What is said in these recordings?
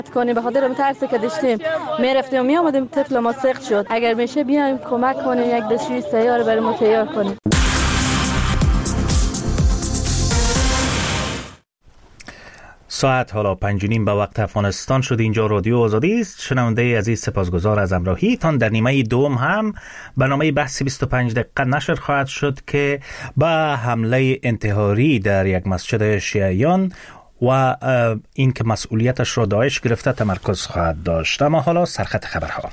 کنیم به خاطر ترسی که داشتیم میرفتیم و میامدیم طفل ما سقط شد. اگر میشه بیایم کمک کنیم یک دستشویی سیاره برای ما تیار کنیم. ساعت حالا 5:30 به وقت افغانستان شد. اینجا رادیو آزادی است. شنونده عزیز سپاسگزار از همراهیتان. در نیمه دوم هم برنامه بحث 25 دقیقه نشر خواهد شد که با حمله انتحاری در یک مسجد شیعیان و این که مسئولیتش را داعش گرفته تمرکز خواهد داشت. اما حالا سرخط خبرها.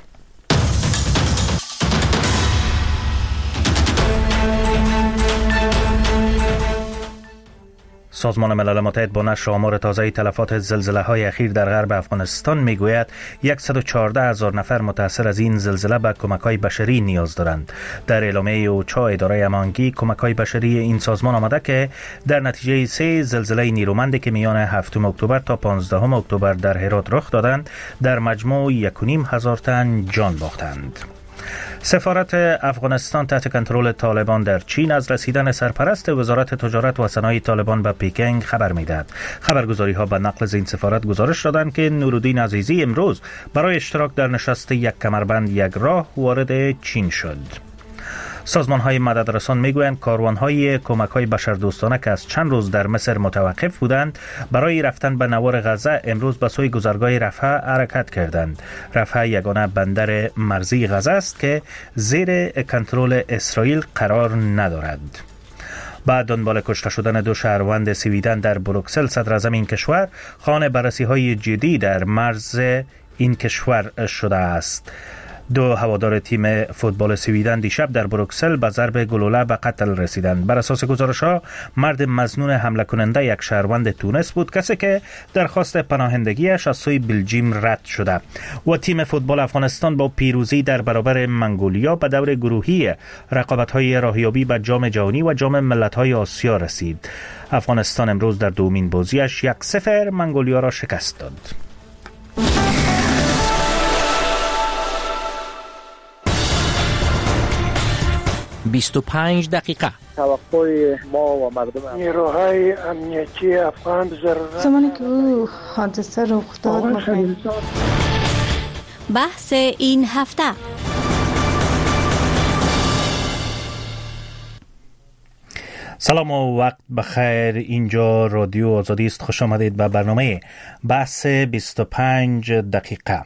سازمان ملل متحد با نشر آمار تازه تلفات زلزله‌های اخیر در غرب افغانستان میگوید 114,000 نفر متاثر از این زلزله به کمک‌های بشری نیاز دارند. در اعلامیه اوچا اداره امانگی کمک‌های بشری این سازمان آمده که در نتیجه 3 زلزله نیرومندی که میان 7 اکتبر تا 15 اکتبر در هرات رخ دادند در مجموع 1,500 تن جان باختند. سفارت افغانستان تحت کنترل طالبان در چین از رسیدن سرپرست وزارت تجارت و صنایع طالبان به پکینگ خبر می‌دهد. خبرگزاری‌ها به نقل از این سفارت گزارش دادند که نورالدین عزیزی امروز برای اشتراک در نشست یک کمربند یک راه وارد چین شد. سازمان‌های مددرسان میگویند کاروان‌های کمک‌های بشردوستانه که از چند روز در مصر متوقف بودند برای رفتن به نوار غزه امروز به سوی گذرگاه رفح حرکت کردند. رفح یگانه بندر مرزی غزه است که زیر کنترل اسرائیل قرار ندارد. بعد دنبال کشته شدن 2 شهروند سویدن در بروکسل صدر اعظم این کشور خواهان بررسی‌های جدی در مرز این کشور شده است. 2 هوادار تیم فوتبال سویدن دیشب در بروکسل به ضرب گلوله به قتل رسیدند. بر اساس گزارش‌ها مرد مظنون حمله کننده یک شهروند تونس بود، کسی که درخواست پناهندگیش از سوی بلژیم رد شده. و تیم فوتبال افغانستان با پیروزی در برابر منگولیا به دور گروهی رقابت‌های راهیابی به جام جهانی و جام ملت‌های آسیا رسید. افغانستان امروز در دومین بازیش 1-0 منگولیا را شکست داد. 25 دقیقه. توقع ما و مردم نیروهای امنیتی افغان ضرورت زمانی که او حادثه رخ داد بحث این هفته. سلام و وقت بخیر. اینجا رادیو آزادی است. خوش آمدید به برنامه بحث 25 دقیقه.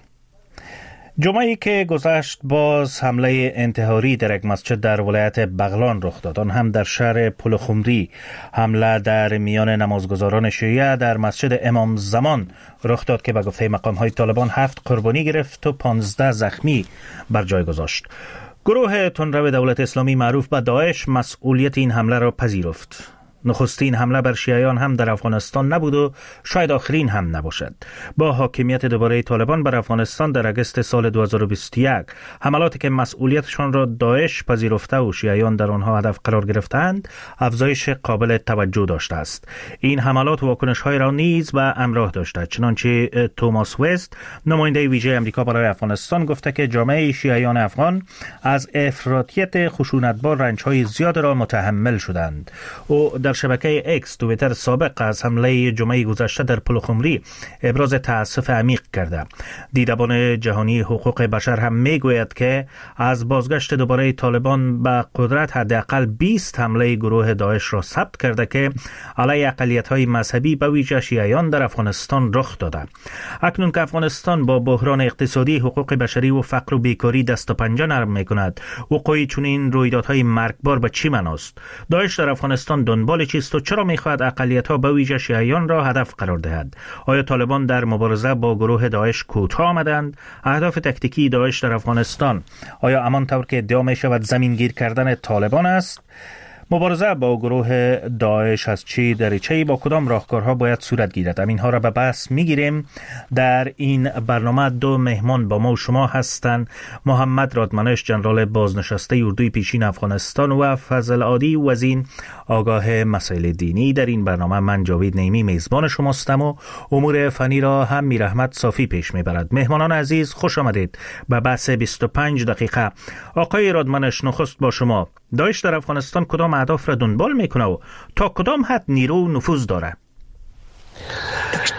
جمعه‌ای که گذشت باز حمله انتحاری در یک مسجد در ولایت بغلان رخ داد. آن هم در شهر پلخمری. حمله در میان نمازگزاران شیعه در مسجد امام زمان رخ داد که به گفته مقام‌های طالبان 7 قربانی گرفت و 15 زخمی بر جای گذاشت. گروه تندرو دولت اسلامی معروف به داعش مسئولیت این حمله را پذیرفت. نخستین حمله بر شیعیان هم در افغانستان نبود و شاید آخرین هم نباشد. با حاکمیت دوباره طالبان بر افغانستان در اگست سال 2021 حملاتی که مسئولیتشان را داعش پذیرفته و شیعیان در آنها هدف قرار گرفتند افزایش قابل توجه داشته است. این حملات واکنش‌های را نیز به همراه داشته، چنانچه توماس وست نماینده ویژه آمریکا برای افغانستان گفته که جامعه شیعیان افغان از افراطیت خشونتبار رنج‌های زیاد را متحمل شدند. او در شبکه اکس توییتر سابق از حمله جمعه گذشته در پلخمری ابراز تأسف عمیق کرده. دیدبان جهانی حقوق بشر هم میگوید که از بازگشت دوباره طالبان به قدرت حداقل 20 حمله گروه داعش را ثبت کرده که علیه اقلیت‌های مذهبی به ویژه شیعیان در افغانستان رخ داده. اکنون که افغانستان با بحران اقتصادی، حقوق بشری و فقر و بیکاری دست و پنجه نرم می‌کند، وقوع چنین رویدادهای مرگبار به چه معناست؟ داعش در افغانستان دنبال چیست و چرا می‌خواهد اقلیت‌ها به ویژه شیعیان را هدف قرار دهد؟ آیا طالبان در مبارزه با گروه داعش کوتاه آمدند؟ اهداف تکتیکی داعش در افغانستان آیا همان طور که ادعا می‌شود زمینگیر کردن طالبان است؟ مبارزه با گروه داعش از چه دریچه‌ای با کدام راهکارها باید صورت گیرد؟ اینها را به بحث می‌گیریم. در این برنامه 2 مهمان با ما و شما هستند: محمد رادمنش، ژنرال بازنشسته اردوی پیشین افغانستان، و فضل عادی وزین، آگاه مسائل دینی. در این برنامه من جاوید نعیمی میزبان شماستم و امور فنی را هم میرحمت صافی پیش میبرد. مهمانان عزیز خوش آمدید به بحث 25 دقیقه. آقای رادمنش، نخست با شما. داعش در افغانستان کدام اهداف را دنبال میکنه و تا کدام حد نیرو و نفوذ داره؟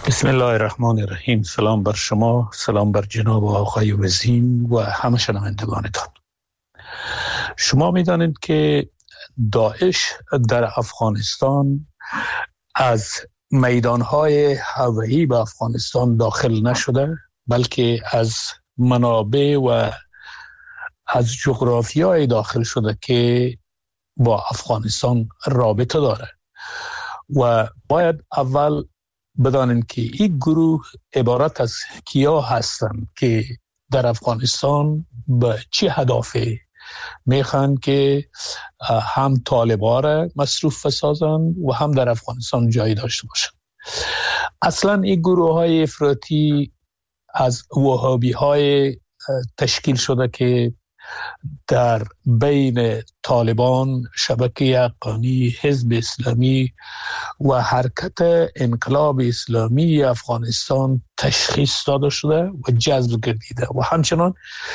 بسم الله الرحمن الرحیم. سلام بر شما، سلام بر جناب آقای وزین و همه شنوندگانتان. شما می‌دانید که داعش در افغانستان از میدانهای هوایی به افغانستان داخل نشده، بلکه از منابع و از جغرافیای داخل شده که با افغانستان رابطه داره و باید اول بدانیم که این گروه عبارت از کیا هستند که در افغانستان به چه هدفی میخوان که هم طالبان را مصروف بسازند و هم در افغانستان جای داشته باشند. اصلا این گروه های افراطی از وهابی های تشکیل شده که در بین طالبان، شبکه حقانی، حزب اسلامی و حرکت انقلاب اسلامی افغانستان تشخیص داده شده و جذب گردیده و همچنان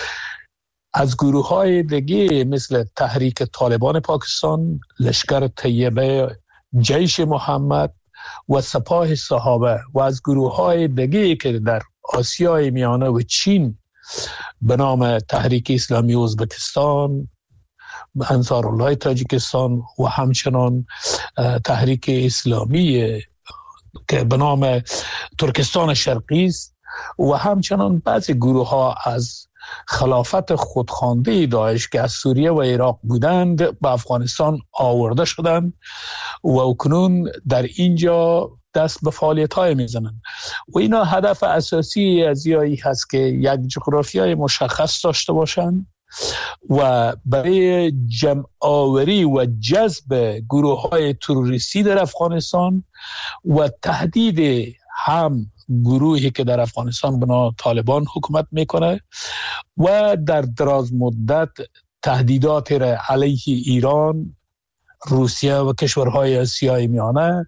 از گروه های دیگه مثل تحریک طالبان پاکستان، لشکر طیبه، جیش محمد و سپاه صحابه و از گروه های دیگه که در آسیای میانه و چین به نام تحریک اسلامی ازبکستان، انصارالله تاجیکستان و همچنان تحریک اسلامی که به نام ترکستان شرقی است و همچنان بعضی گروه ها از خلافت خودخوانده داعش که از سوریه و عراق بودند به افغانستان آورده شدند و اکنون در اینجا دست به فعالیت های میزنند و اینا هدف اساسی از یایی هست که یک جغرافیای مشخص داشته باشند و برای جمع آوری و جذب گروه های تروریستی در افغانستان و تهدید هم گروهی که در افغانستان بنا طالبان حکومت میکنه و در دراز مدت تهدیدات را علیه ایران، روسیه و کشورهای آسیای میانه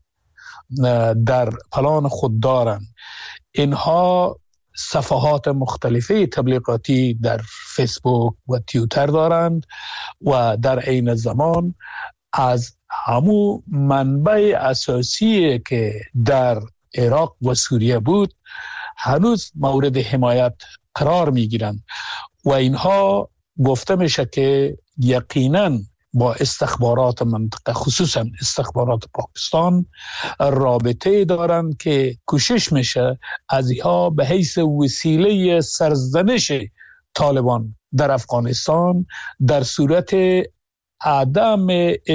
در پلان خود دارند. اینها صفحات مختلفه تبلیغاتی در فیسبوک و توییتر دارند و در عین زمان از همو منبع اساسی که در عراق و سوریه بود هنوز مورد حمایت قرار می گیرند و اینها گفته میشه که یقیناً با استخبارات منطقه خصوصا استخبارات پاکستان رابطه دارند که کوشش میشه از اینها به حیث وسیله سرزنش طالبان در افغانستان در صورت عدم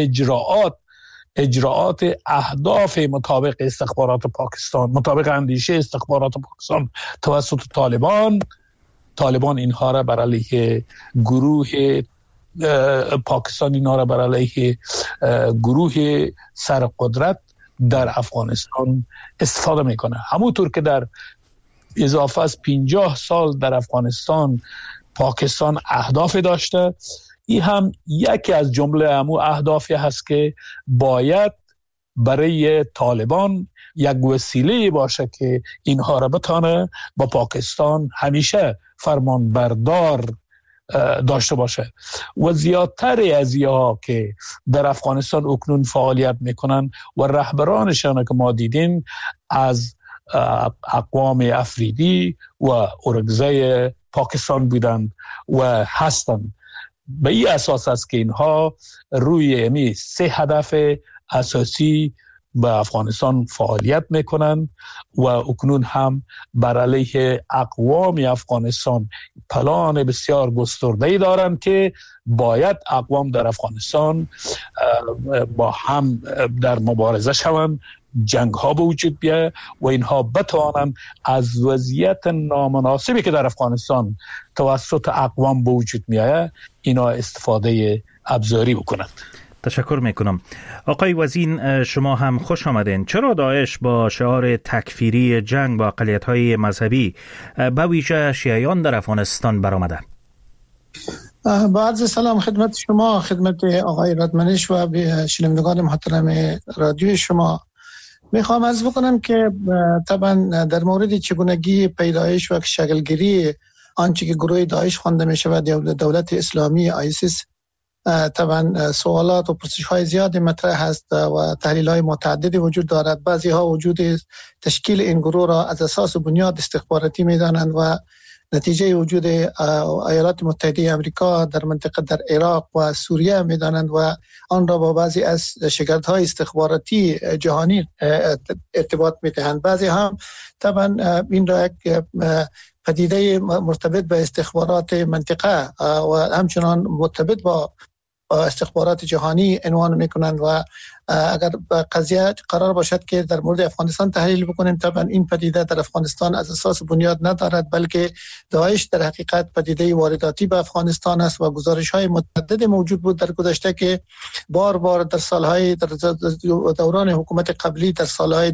اجراعات اهداف مطابق استخبارات پاکستان، مطابق اندیشه استخبارات پاکستان توسط طالبان اینها را بر علیه گروه پاکستان، اینا را بر علیه گروه سرقدرت در افغانستان استفاده میکنه. همونطور که در اضافه از 50 سال در افغانستان پاکستان اهداف داشته، این هم یکی از جمله همون اهدافی هست که باید برای طالبان یک وسیله باشه که اینها را بتانه با پاکستان همیشه فرمان بردار داشته باشه و زیادتر از اینها که در افغانستان اکنون فعالیت میکنن و رهبرانشان که ما دیدیم از اقوام افریدی و اورگزای پاکستان بودند و هستند. به این اساس است که اینها روی سه هدف اساسی به افغانستان فعالیت میکنند و اکنون هم بر علیه اقوام افغانستان پلان بسیار گسترده‌ای دارند که باید اقوام در افغانستان با هم در مبارزه شوند، جنگ ها به وجود بیاید و اینها بتوانند از وضعیت نامناسبی که در افغانستان توسط اقوام به وجود میآید اینا استفاده ابزاری بکنند. تشکر میکنم. آقای وزین، شما هم خوش آمدین. چرا داعش با شعار تکفیری جنگ با اقلیت‌های مذهبی به ویژه شیعیان در افغانستان برآمده؟ با عرض سلام خدمت شما، خدمت آقای رادمنش و به شنوندگان محترم رادیو شما. میخوام عرض بکنم که طبعا در مورد چگونگی پیدایش و شکلگیری آنچه که گروه داعش خوانده میشه و دولت اسلامی آیسیس طبعا سوالات و پرسش‌های زیادی مطرح هست و تحلیل‌های متعددی وجود دارد. بعضی‌ها وجود تشکیل این گروه را از اساس و بنیاد استخباراتی می‌دانند و نتیجه وجود ایالات متحده آمریکا در منطقه در عراق و سوریه می‌دانند و آن را با بعضی از شگردهای استخباراتی جهانی ارتباط می‌دهند. بعضی هم طبعا این را یک پدیده مرتبط به استخبارات منطقه و همچنان مرتبط با استخبارات جهانی عنوان میکنند و اگر قضیه قرار باشد که در مورد افغانستان تحلیل بکنیم، طبعا این پدیده در افغانستان از اساس بنیاد ندارد، بلکه داعش در حقیقت پدیده وارداتی به افغانستان است و گزارش‌های متعدد موجود بود در گذشته که بار بار در سالهای در دوران حکومت قبلی در سالهای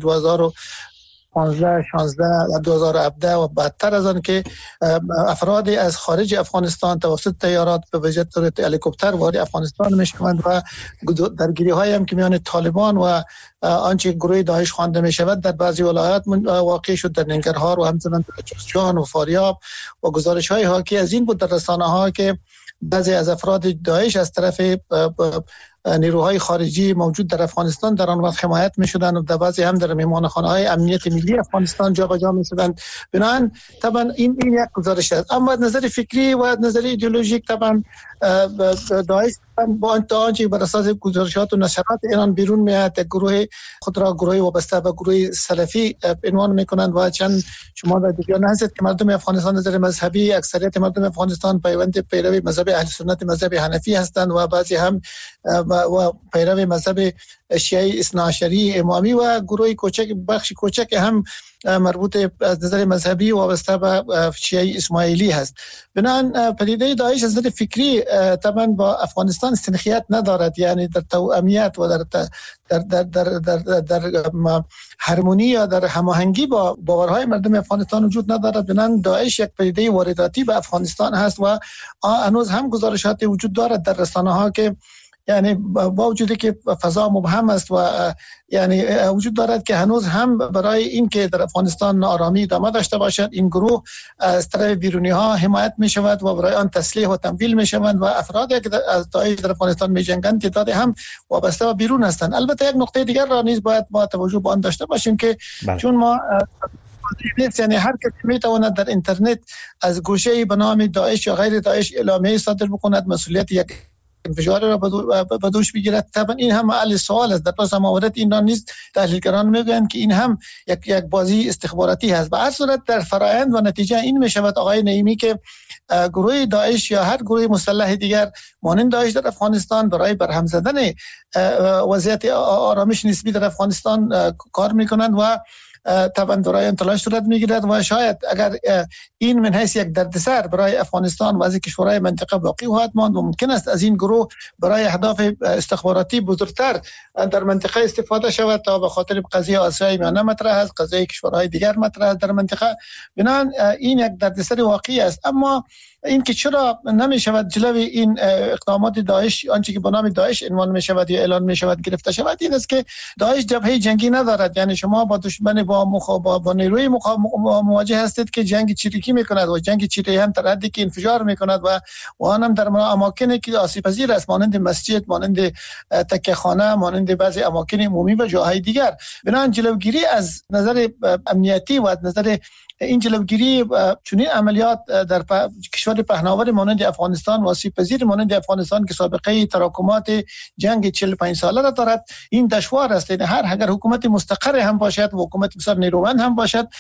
2015 16 و 2017 و بعدتر از آن که افرادی از خارج افغانستان توسط طیارات به وجه هلیکوپتر وارد افغانستان میشوند و درگیری‌های هم که میان طالبان و آنچه گروه داعش خوانده می شود در بعضی ولایات واقع شد، در ننگرهار و همچنان در جوزجان و فاریاب و گزارش‌های حاکی از این بود در رسانه‌ها که بعضی از افراد داعش از طرف نیروهای خارجی موجود در افغانستان در آن وقت حمایت می‌شدند و در بعضی هم در میهمانخانه‌های امنیت ملی افغانستان جابجا می‌شدند. بنابراین طبعا این یک گزارش است. اما از نظر فکری و از نظر ایدئولوژیک طبعا داعش با آنچه بر اساس گزارشات و نشرات ایران بیرون میاد گروه خود را گروه وابسته به گروه سلفی عنوان میکنند و چند شما در جریان هستید که مردم افغانستان از نظر مذهبی اکثریت مردم افغانستان پیروی مذهب اهل سنت مذهب حنفی هستند و بعضی هم و پیروی مذهب شیعه اثناعشری امامی و گروه کوچک بخش کوچک هم مربوط از نظر مذهبی وابسته به شیعه اسماعیلی هست. بنابراین پدیده داعش از نظر فکری طبعا با افغانستان استنخیت ندارد، یعنی در توأمیت و در هارمونی یا در هماهنگی با باورهای مردم افغانستان وجود ندارد. بنابراین داعش یک پدیده وارداتی به افغانستان هست و هنوز هم گزارشات وجود دارد در رسانه‌ها که یعنی با وجودی که فضا مبهم است و یعنی وجود دارد که هنوز هم برای این که در افغانستان ناآرامی ادامه داشته باشد این گروه از طرف بیرونی ها حمایت می شود و برای آن تسلیح و تمویل می شوند و افرادی که از داعش در افغانستان می جنگند تعداد هم وابسته و بیرون هستند. البته یک نقطه دیگر را نیز باید با توجه به آن داشته باشیم که چون ما یعنی هر کسی میتواند در اینترنت از گوشه به نام داعش یا غیر داعش اعلامیه صادر بکند، مسئولیت یک انفجار را به دوش بگیرد. طبعا این هم محل سوال است. در پس موارد این را نیست تحلیلگران میگویند که این هم یک بازی استخباراتی هست. به هر صورت در فرآیند و نتیجه این می شود آقای نعیمی که گروه داعش یا هر گروه مسلح دیگر مانند داعش در افغانستان برای برهم زدن وضعیت آرامش نسبی در افغانستان کار میکنند و طبعا دارای تلاش صورت میگیرد و شاید اگر این من حیث یک دردسر برای افغانستان و از کشورهای منطقه باقی خواهد ماند و ممکن است از این گروه برای اهداف استخباراتی بزرگتر در منطقه استفاده شود تا به خاطر قضیه آسیای میانه مطرح است، قضیه کشورهای دیگر مطرح است در منطقه. بنابراین این یک دردسر واقعی است. اما این که چرا نمی شود جلوی این اقدامات داعش آنچه که به نام داعش عنوان می شود یا اعلان می شود گرفته شود، این است که داعش جبهه جنگی ندارد. یعنی شما با دشمن با نیروی مواجه هستید که جنگ چریکی می کند و جنگ چریکی هم در حدی که انفجار می کند و آن هم در اماکنی که آسیب پذیر است مانند مسجد، مانند تکه خانه، مانند بعضی اماکن عمومی و جاهای دیگر. بنابراین جلوگیری از نظر امنیتی و از نظر این جلوگیری چنین عملیات در کشور پهناور مانند افغانستان و آسیب پذیر مانند افغانستان که سابقه تراکمات جنگ 45 ساله را دارد این دشوار است. اگر حکومت مستقر هم باشد و حکومت بسیار نیرومند هم باشد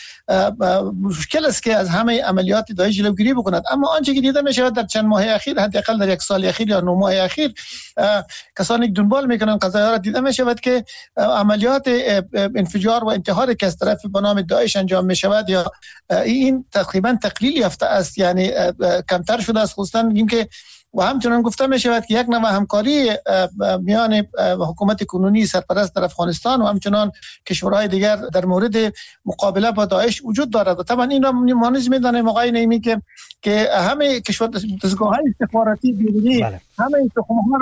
مشکل است که از همه عملیات داعش جلوگیری بکند. اما آنچه که دیده می شود در چند ماه اخیر، حداقل در یک سال اخیر یا 9 ماه اخیر، کسانی که دنبال میکنند قضایا را دیده می شود که عملیات انفجار و انتحاری که از طرف به نام داعش انجام می شود یا این تقریبا تقلیل یافته است، یعنی کمتر شده است. خصوصا اینکه و همچنان گفته می شود که یک نوع همکاری میان حکومت کنونی سرپرست در افغانستان و همچنان کشورهای دیگر در مورد مقابله با داعش وجود دارد. و طبعا این را ما نیز می‌دانیم آقای نعیمی که همه کشور دستگاه‌های استخباراتی بیرونی همه این تخم‌ها را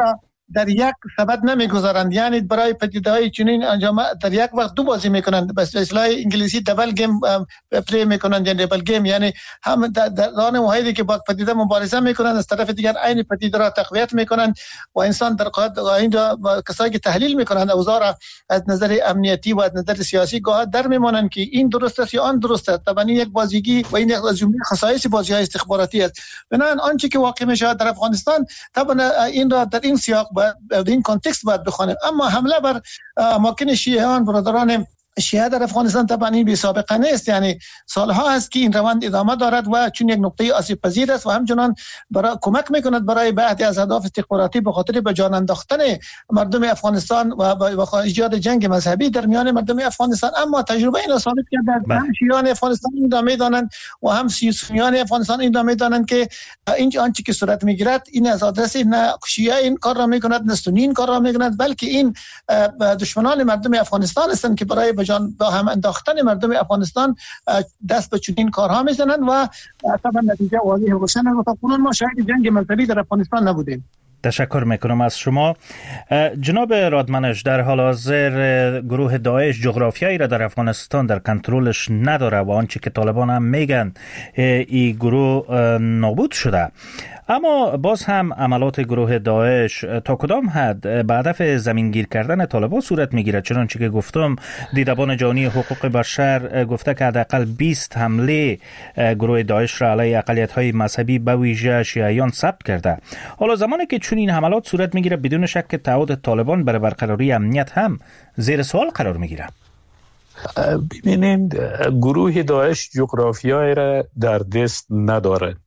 در یک سبد نمیگذارند، یعنی برای پدیده‌های چنین انجام در یک وقت دو بازی میکنند، به اصطلاح انگلیسی دبل گیم پلی میکنند، یعنی دبل گیم، یعنی هم در آن موقعی که با پدیده مبارزه میکنند، از طرف دیگر عین پدیده را تقویت میکنند و انسان در قاعده اینجا کسایی که تحلیل میکنند اوضاع را از نظر امنیتی و از نظر سیاسی گاه در میمانند که این درست است یا آن درست است. طبعا این یک بازیگی و این از جمله خصایص بازی‌های استخباراتی است. بنابراین آنچه که واقع میشه در افغانستان طبعا این را در این سیاق در این کانتکست باید بخوانیم. اما حمله بر اماکن شیعیان برادران شیعه در افغانستان طبعا این بی سابقه نیست، یعنی سالها است که این روند ادامه دارد و چون یک نقطه آسیب پذیر است و همچنان برای کمک میکند برای بعضی از اهداف استخباراتی به خاطر به جان انداختن مردم افغانستان و ایجاد جنگ مذهبی در میان مردم افغانستان. اما تجربه این ثابت کرده هم شیعیان افغانستان این را میدانند و هم سنیان افغانستان این را میدانند که این آنچه که صورت میگیرد این از آدرس نه شیعه این کار را میکند نه سنی این کار را میکند، بلکه این دشمنان مردم افغانستان هستند که برای با هم انداختن مردم افغانستان دست به چنین کارها میزنند و طبعا نتیجه واضح و روشن است. تا کنون ما شاهد جنگ مذهبی در افغانستان نبودیم. تشکر میکنم از شما. جناب رادمنش، در حال حاضر گروه داعش جغرافیایی را در افغانستان در کنترلش نداره و آنچه که طالبان هم میگن این گروه نابود شده، اما باز هم عملات گروه داعش تا کدام حد به هدف زمینگیر کردن طالبان صورت میگیرد؟ چنانچه که گفتم دیدبان جهانی حقوق بشر گفته که حداقل 20 حمله گروه داعش را علیه اقلیت‌های مذهبی به ویژه شیعیان ثبت کرده. حالا زمانی که چون این حملات صورت میگیره بدون شک که تعهد طالبان برای برقراری امنیت هم زیر سوال قرار میگیره. ببینید، گروه داعش جغرافیایی را در دست نداره،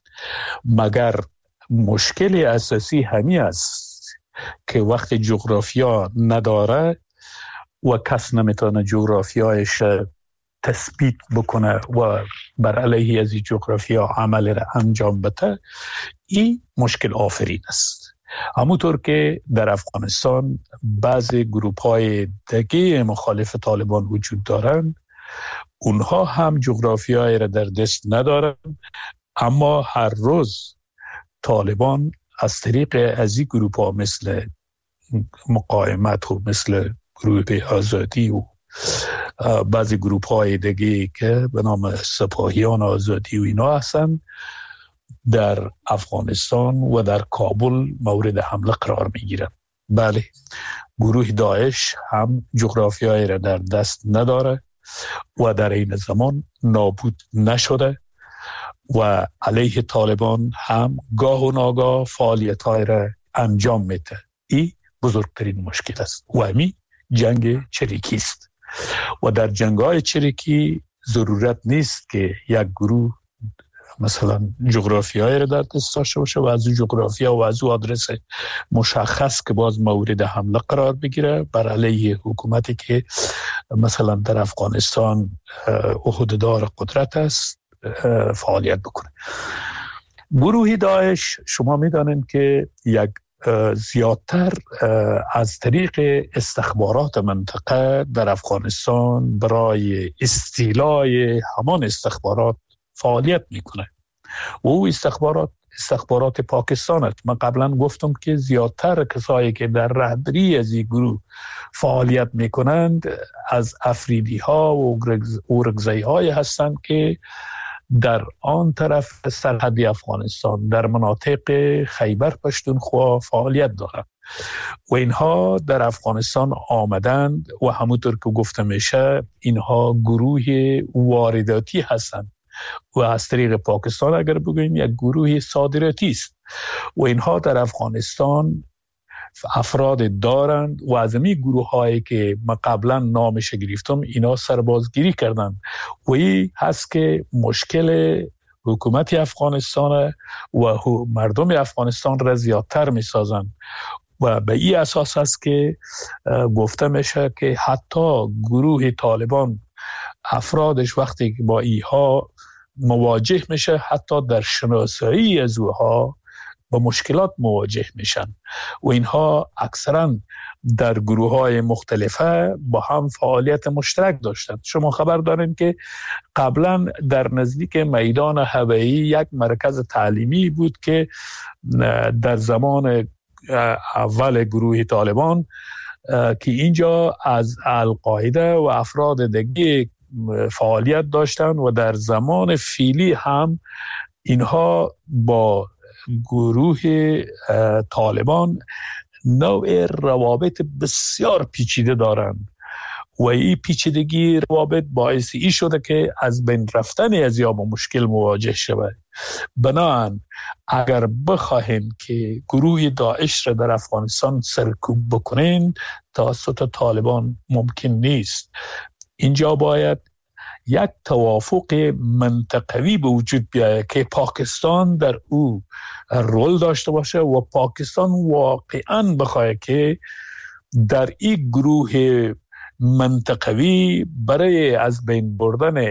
مگر مشکل اساسی همین است که وقت جغرافیا نداره و کس نمیتونه جغرافیایش تثبیت بکنه و بر علیه از جغرافیا عمل را انجام بده، این مشکل آفرین است. همونطور که در افغانستان بعضی گروپ‌های دیگه مخالف طالبان وجود دارند، اونها هم جغرافیایی را در دست ندارند، اما هر روز طالبان از طریق از این گروپ ها مثل مقاومت و مثل گروه آزادی و بعضی گروپ های دیگه که به نام سپاهیان آزادی و اینا هستند، در افغانستان و در کابل مورد حمله قرار می گیرند. بله، گروه داعش هم جغرافیایی را در دست نداره و در این زمان نابود نشده و علیه طالبان هم گاه و ناگاه فعالیت‌های را انجام میده. این بزرگترین مشکل است و همین جنگ چریکی است و در جنگ‌های چریکی ضرورت نیست که یک گروه مثلا جغرافیایی را در دست داشته باشه و از اون جغرافیا و از اون آدرس مشخص که باز مورد حمله قرار بگیره بر علیه حکومتی که مثلا در افغانستان عهده‌دار قدرت است فعالیت بکنه. گروه داعش شما میدانید که یک زیادتر از طریق استخبارات منطقه در افغانستان برای استیلای همان استخبارات فعالیت میکنه و او استخبارات پاکستان است. من قبلا گفتم که زیادتر کسایی که در رهبری از این گروه فعالیت میکنند از افریدی ها و اورگزایی های هستند که در آن طرف سرحدی افغانستان در مناطق خیبر پشتونخوا فعالیت دارند و اینها در افغانستان آمدند و همونطور که گفته میشه اینها گروه وارداتی هستند و از طریق پاکستان اگر بگوییم یک گروه صادراتی است و اینها در افغانستان افراد دارند و از این گروه هایی که من قبلا نامش گرفتم اینا سربازگیری کردند و این هست که مشکل حکومت افغانستان و مردم افغانستان را زیادتر می سازند و به این اساس است که گفته میشه که حتی گروه طالبان افرادش وقتی که با اینها مواجه میشه حتی در شناسایی از اونها با مشکلات مواجه میشن و اینها اکثرا در گروه های مختلفه با هم فعالیت مشترک داشتند. شما خبر دارین که قبلا در نزدیک میدان هوایی یک مرکز تعلیمی بود که در زمان اول گروه طالبان که اینجا از القاعده و افراد دیگه فعالیت داشتن و در زمان فعلی هم اینها با گروه طالبان نوع روابط بسیار پیچیده دارند و این پیچیدگی روابط باعث ای شده که از بین رفتن از یا با مشکل مواجه شود. بنابراین اگر بخواهیم که گروه داعش را در افغانستان سرکوب بکنین توسط طالبان ممکن نیست. اینجا باید یک توافق منطقوی به وجود بیاید که پاکستان در او رول داشته باشه و پاکستان واقعاً بخواد که در این گروه منطقوی برای از بین بردن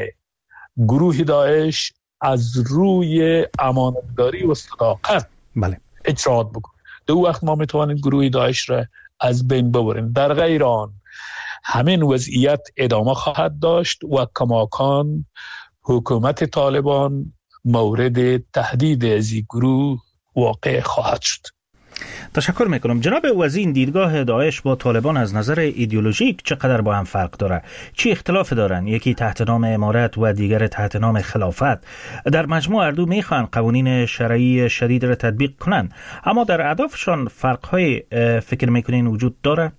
گروه داعش از روی امانتداری و صداقت اجرات بکنه. در وقت ما میتوانیم گروه داعش را از بین ببریم. در غیر آن همین وضعیت ادامه خواهد داشت و کماکان حکومت طالبان مورد تهدید از این گروه واقع خواهد شد. تشکر میکنم. جناب وزین، دیدگاه داعش با طالبان از نظر ایدئولوژیک چقدر با هم فرق داره؟ چی اختلاف دارن؟ یکی تحت نام امارت و دیگر تحت نام خلافت. در مجموع اردو میخوان قوانین شرعی شدید را تطبیق کنن، اما در اهدافشان فرق‌های فکر میکنین وجود داره؟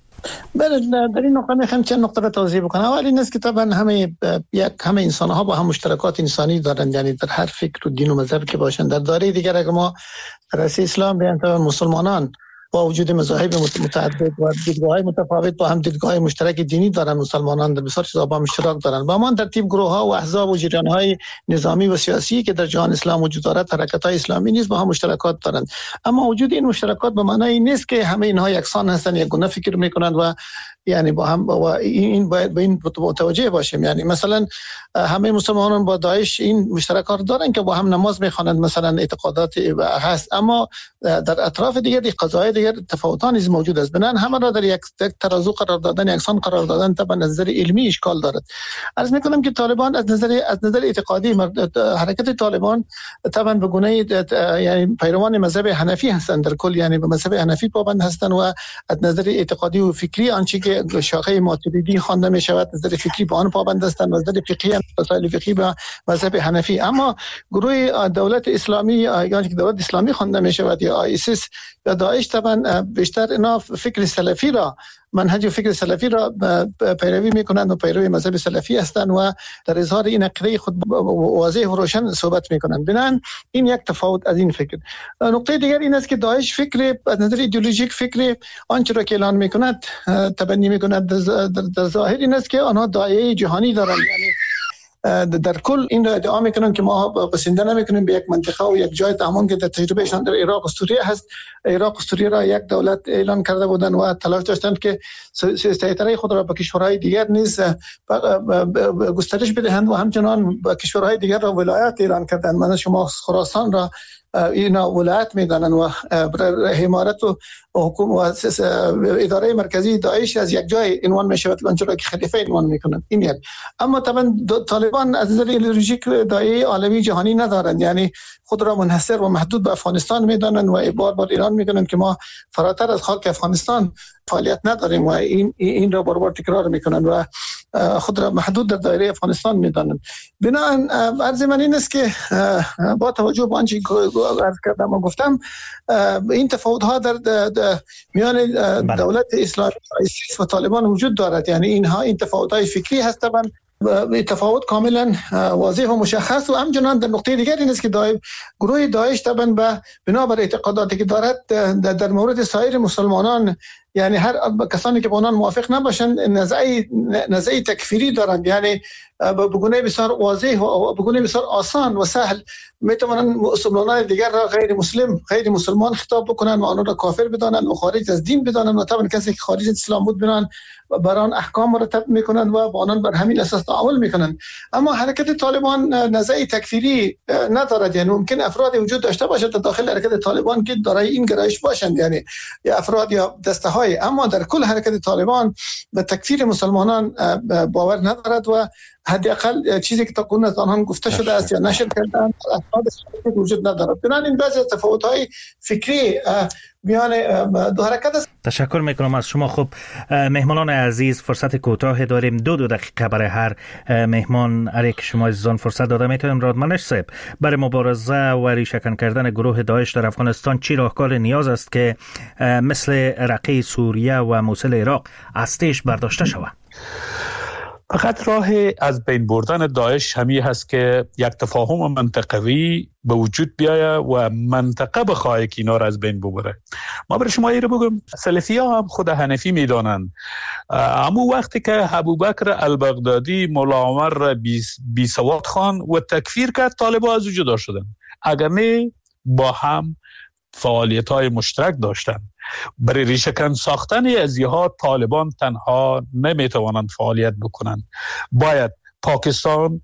بله، در این نقطه میخوام چند نقطه را توضیح بکنم. اول این است که طبعا همه انسان ها با هم مشترکات انسانی دارند، یعنی در هر فکر و دین و مذهب که باشند. در دایره دیگر اگر ما رأس اسلام بیان، مسلمانان با وجود مذاهب متعدد و دیدگاه‌های متفاوت با هم دیدگاه مشترک دینی دارن. مسلمانان در بسیار چیزا با هم اشتراک دارن. با همان ترتیب گروه‌ها و احزاب و جریان‌های نظامی و سیاسی که در جهان اسلام وجود دارد، حرکت‌های اسلامی نیز با هم مشترکات دارند. اما وجود این مشترکات به معنای این نیست که همه اینها یکسان هستند، یک گونه فکر می‌کنند و یعنی با هم و این باید به این متوجه باشیم. یعنی مثلا همه مسلمانان با داعش این مشترکات دارن که با هم نماز می‌خوانند، مثلا اعتقادات هست، اما در اطراف دیگر قضايا دیگر تفاوتان نیز موجود است. بنابراین همه را در یک ترازو قرار دادن، یکسان قرار دادن طبعا از نظر علمی اشکال دارد. عرض می‌کنم که طالبان از نظر اعتقادی حرکت طالبان طبعا به گونه یعنی پیروان مذهب حنفی هستند در کل، یعنی به مذهب حنفی پابند هستند و از نظر اعتقادی و فکری آنچه که شاخه ماتریدی خوانده می شود از نظر فکری به آن پابند هستند، از نظر فقهی مسائل فقهی به مذهب حنفی. اما گروه دولت اسلامی یعنی که دولت اسلامی خوانده می شود یا آیسیس یا داعش طبعا بیشتر اینا فکر سلفی را، منهج فکر سلفی را پیروی میکنند و پیروی مذهب سلفی هستند و در اظهار این عقیده خود واضح و روشن صحبت میکنند. بنابراین این یک تفاوت از این فکر. نقطه دیگر این است که داعش فکر از نظر ایدئولوژیک فکر آنچه را که اعلان میکند تبنی میکند در ظاهر این است که آنها داعیه جهانی دارند، یعنی در کل این را ادعا میکنن که ما بسنده نمیکنیم به یک منطقه و یک جای، تمام که در تجربهشان در عراق و سوریه هست. عراق و سوریه را یک دولت اعلان کرده بودند و تلاش داشتند که سیطره خود را به کشورهای دیگر نیز گسترش بدهند و همچنان به کشورهای دیگر را ولایت اعلان کردند. مثلا شما خراسان را اینا ولایت میدانند و حمایت و حکومت و اداره مرکزی داعش از یک جای عنوان میشود، آنچه که خلیفه عنوان میکنند. این یک. اما طبعا طالبان از نظر ایدئولوژیک داعیه عالمی جهانی ندارند، یعنی خود را منحصر و محدود به افغانستان میدانند و بار اعلان میکنند که ما فراتر از خاک افغانستان فعالیت نداریم و این را بار تکرار میکنند و خود را محدود در دایره افغانستان میدانند. بنابراین عرض من این است که با توجه به آنچه عرض کردم و گفتم، این تفاوت ها در میان دولت اسلامی و طالبان وجود دارد. یعنی این تفاوت های فکری هست، طبعا تفاوت کاملا واضح و مشخص. و همچنان در نقطه دیگر این است که گروه داعش طبعا بنابر اعتقاداتی که دارد در مورد سایر مسلمانان، یعنی هر کسانی که با آنان موافق نباشند نزعه تکفیری دارند، یعنی به گونه بسیار واضح و به گونه بسیار آسان و سهل میتوانند مسلمانان دیگر را غیر مسلمان خطاب بکنند و آنها را کافر بدانند و خارج از دین بدانند و طبعا کسی که خارج از اسلام بود بدانند بر آن احکام مرتب میکنند و با آنان بر همین اساس تعامل میکنند. اما حرکت طالبان نزعه تکفیری ندارد، یعنی ممکن افراد وجود داشته باشد در داخل حرکت طالبان که دارای این گرایش باشند، یعنی یا افراد یا دسته های، اما در کل حرکت طالبان به تکفیر مسلمانان باور ندارد و حداقل چیزی که تا کنون از آنها گفته شده است یا نشر کردن اسناد وجود ندارد. بنابراین بعضی تفاوت‌های فکری میان دو حرکت است. تشکر میکنم از شما. خب مهمانان عزیز، فرصت کوتاه داریم، دو دقیقه برای هر مهمان هر که شما عزیزان فرصت داده میتونیم. رادمنش صاحب، برای مبارزه و ریشه‌کن کردن گروه داعش در افغانستان چی راهکار نیاز است که مثل رقه سوریه و موصل عراق از تیش برداشته شود؟ فقط راه از بین بردن داعش همی هست که یک تفاهم منطقوی به وجود بیایه و منطقه بخواه که اینا را از بین ببره. ما برای شما رو بگم، سلفی ها هم خود حنفی میدانند. اما وقتی که ابوبکر البغدادی مولا عمر را بی سواد خوان و تکفیر کرد، طالبان از او جدا شدن. اگر نه با هم فعالیت های مشترک داشتن. برای ریشه‌کن ساختن ازیها طالبان تنها نمیتوانند فعالیت بکنند. باید پاکستان،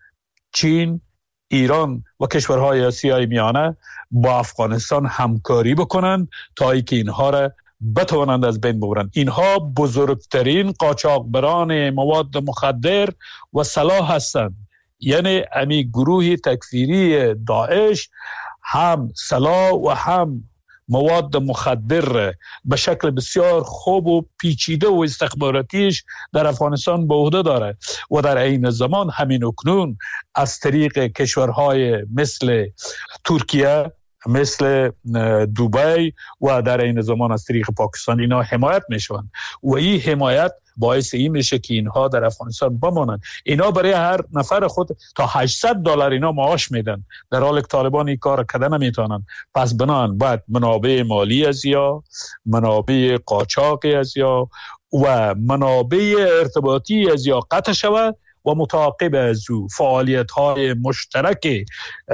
چین، ایران و کشورهای آسیای میانه با افغانستان همکاری بکنند تا اینکه اینها را بتوانند از بین ببرند. اینها بزرگترین قاچاقبران مواد مخدر و سلاح هستند. یعنی امی گروه تکفیری داعش هم سلاح و هم مواد مخدر به شکل بسیار خوب و پیچیده و استخباراتیش در افغانستان به عهده داره و در عین زمان همین اکنون از طریق کشورهای مثل ترکیه، مثل دبی و در این زمان از طریق پاکستان اینا حمایت میشوند و این حمایت باعث این میشه که اینها در افغانستان بمانند. اینا برای هر نفر خود تا $800 اینا معاش میدن، در حالی که طالبان این کار کردن نمیتونن. پس بنان باید منابع مالی از یا منابع قاچاقی از یا و منابع ارتباطی از یا قطع شود و متعاقب از او فعالیت‌های مشترک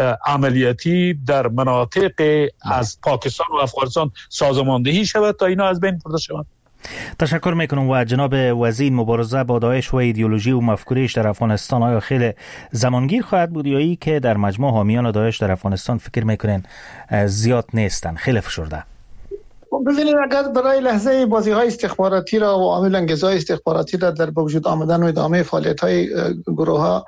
عملیاتی در مناطق از پاکستان و افغانستان سازماندهی شود تا اینا از بین برده شوند. تشکر میکنم. و جناب وزیر، مبارزه با داعش و ایدئولوژی و مفکوریش در افغانستان آیا خیلی زمانگیر خواهد بود یا ای که در مجموع حامیان داعش در افغانستان فکر میکنین زیاد نیستن، خیلی فشرده؟ ببینید، اگر برای لحظه بازی‌های استخباراتی را و عامل انگیزهای استخباراتی را در وجود آمدن و ادامه فعالیت‌های گروه‌ها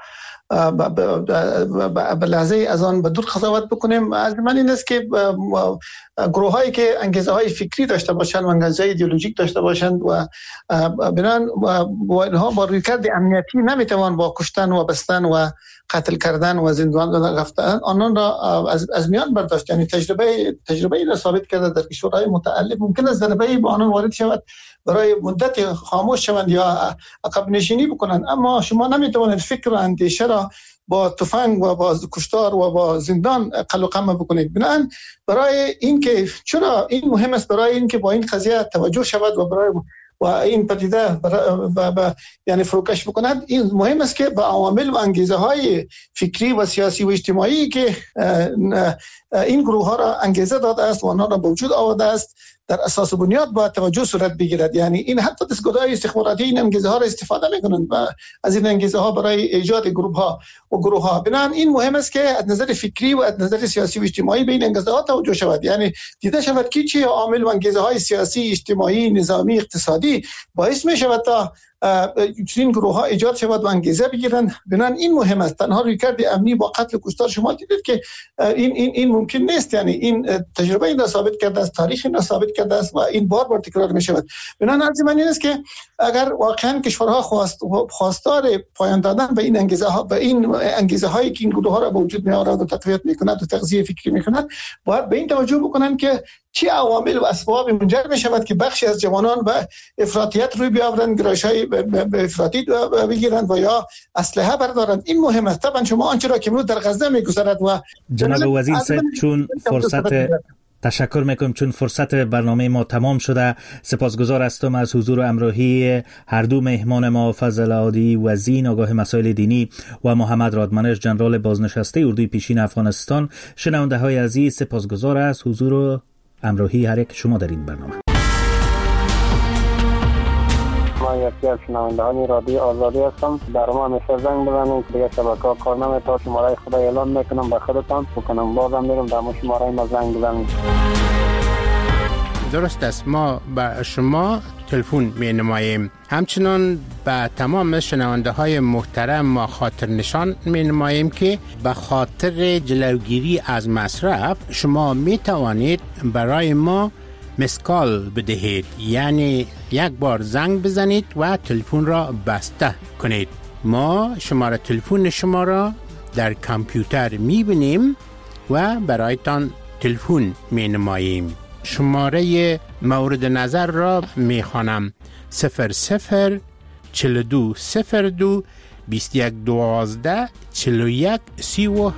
به لحظه از آن به دور قضاوت بکنیم، از من این است که گروه‌هایی که انگیزه‌های فکری داشته باشند و انگیزه‌های ایدئولوژیک داشته باشند و بنان با اینها با رویکرد امنیتی نمیتوان با کشتن و بستن و قتل کردن و زندان رفتن آنان را از میان برداشت. یعنی تجربه را ثابت کرده در کشورهای متعلق ممکن است ضربه‌ای به آنان وارد شود، برای مدت خاموش شوند یا عقب نشینی بکنند، اما شما نمیتوانید فکر و اندیشه را با تفنگ و با کشتار و با زندان قل و قم بکنید. بنابراین برای اینکه چرا این مهم است، برای اینکه با این قضیه توجه شود و برای و این پدیده یعنی فروکش بکنند، این مهم است که با عوامل و انگیزه های فکری و سیاسی و اجتماعی که این گروه ها را انگیزه داده است و آنها را به وجود آورده است در اساس بنیاد با توجه صورت بگیرد. یعنی این حتی دستگاه‌های استخباراتی این انگیزه ها را استفاده می‌کنند و از این انگیزه ها برای ایجاد گروه ها بنابراین این مهم است که از نظر فکری و از نظر سیاسی و اجتماعی به این انگیزه ها توجه شود. یعنی دیده شود که چه عامل و انگیزه های سیاسی، اجتماعی، نظامی، اقتصادی باعث می شود تا این گروه ها ایجاد شود و انگیزه بگیرند. بنابراین این مهم است. تنها رویکرد امنی با قتل و کشتار شما دیدید که این ممکن نیست. یعنی این تجربه این را ثابت کرده است، تاریخ این را ثابت کرده است و این بار تکرار می شود. بنابراین از این است که اگر واقعا کشورها خواستار پایان دادن به این انگیزه ها، به این انگیزه هایی که این گروه ها را به وجود می آورد و تقویت می کند و تغذیه فکری می کند، باید به این توجه بکنند که چه عوامل و اسباب منجر می شود که بخشی از جوانان به افراطیت روی بیاورند، گرایش‌های به افراطی بگیرند و یا اسلحه بردارند. این مهم است. طبعا شما آنچه را که امروز در غزه می‌گذرد و جناب وزیر صاحب، چون تشکر میکنم، چون فرصت برنامه ما تمام شده. سپاسگزار هستم از حضور و همراهی هر دو مهمان ما، فضل عادی وزیر آگاه مسائل دینی و محمد رادمنش جنرال بازنشسته اردوی پیشین افغانستان. شنونده های عزیز، سپاسگزار از حضور و همراهی هر یک شما در این برنامه. ما یکی از شنوندگان رادیو آزادی هستم. در ما همیشه زنگ بزنید، دیگه شبکه‌ها کار نمی‌کنه. شماره خدا اعلام میکنم به خودتان بکنم، بازم میرم در شماره ما زنگ بزنید. درست است. ما با شما تلفن می نماییم. همچنان به تمام شنونده های محترم ما خاطر نشان می نماییم که به خاطر جلوگیری از مصرف شما می توانید برای ما مسکال بدهید، یعنی یک بار زنگ بزنید و تلفن را بسته کنید. ما شماره تلفن شما را در کامپیوتر می بینیم و برایتان تلفن می نماییم. شماره مورد نظر را می خوانم: 00 42 02 21 12 41 37.